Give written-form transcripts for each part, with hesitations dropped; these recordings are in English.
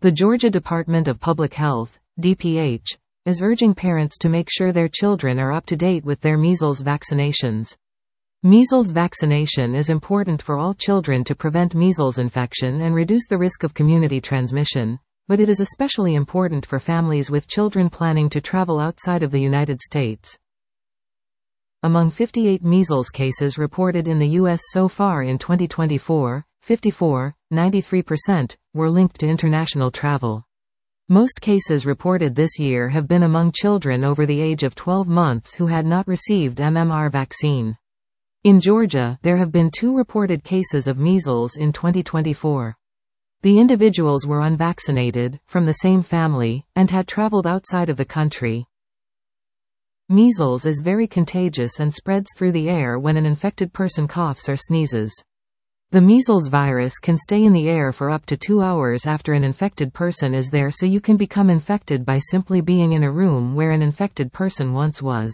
The Georgia Department of Public Health, DPH, is urging parents to make sure their children are up to date with their measles vaccinations. Measles vaccination is important for all children to prevent measles infection and reduce the risk of community transmission, but it is especially important for families with children planning to travel outside of the United States. Among 58 measles cases reported in the U.S. so far in 2024, 94.93%, were linked to international travel. Most cases reported this year have been among children over the age of 12 months who had not received MMR vaccine. In Georgia, there have been 2 reported cases of measles in 2024. The individuals were unvaccinated, from the same family, and had traveled outside of the country. Measles is very contagious and spreads through the air when an infected person coughs or sneezes. The measles virus can stay in the air for up to 2 hours after an infected person is there, so you can become infected by simply being in a room where an infected person once was.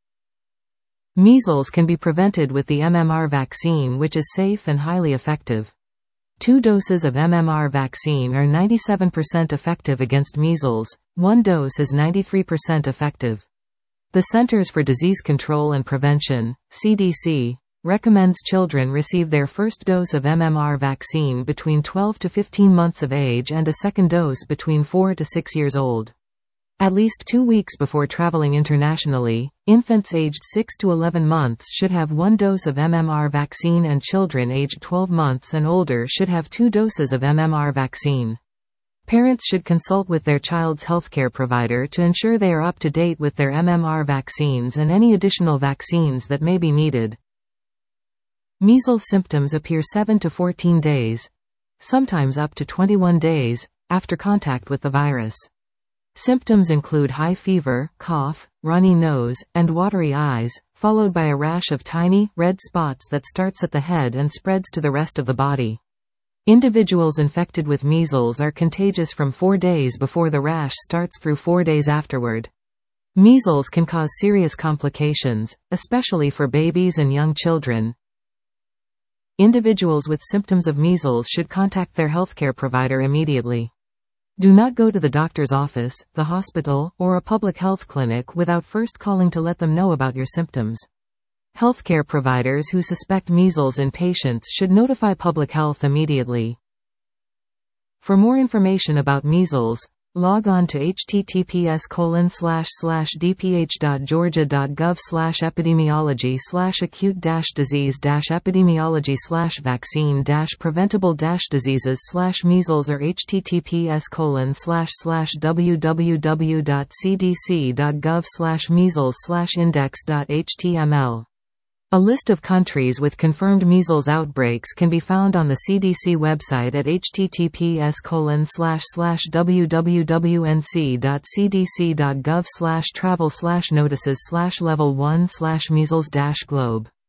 Measles can be prevented with the MMR vaccine, which is safe and highly effective. 2 doses of MMR vaccine are 97% effective against measles, 1 dose is 93% effective. The Centers for Disease Control and Prevention, CDC, recommends children receive their first dose of MMR vaccine between 12 to 15 months of age and a second dose between 4 to 6 years old. At least 2 weeks before traveling internationally, infants aged 6 to 11 months should have 1 dose of MMR vaccine and children aged 12 months and older should have 2 doses of MMR vaccine. Parents should consult with their child's healthcare provider to ensure they are up to date with their MMR vaccines and any additional vaccines that may be needed. Measles symptoms appear 7 to 14 days, sometimes up to 21 days, after contact with the virus. Symptoms include high fever, cough, runny nose, and watery eyes, followed by a rash of tiny, red spots that starts at the head and spreads to the rest of the body. Individuals infected with measles are contagious from 4 days before the rash starts through 4 days afterward. Measles can cause serious complications, especially for babies and young children. Individuals with symptoms of measles should contact their healthcare provider immediately. Do not go to the doctor's office, the hospital, or a public health clinic without first calling to let them know about your symptoms. Healthcare providers who suspect measles in patients should notify public health immediately. For more information about measles, log on to https://dph.georgia.gov/epidemiology/acute-disease-preventable-diseases/measles or https://www.cdc.gov/measles/index.html. A list of countries with confirmed measles outbreaks can be found on the CDC website at https://www.ncdc.gov/travel/notices/level1/measles-globe.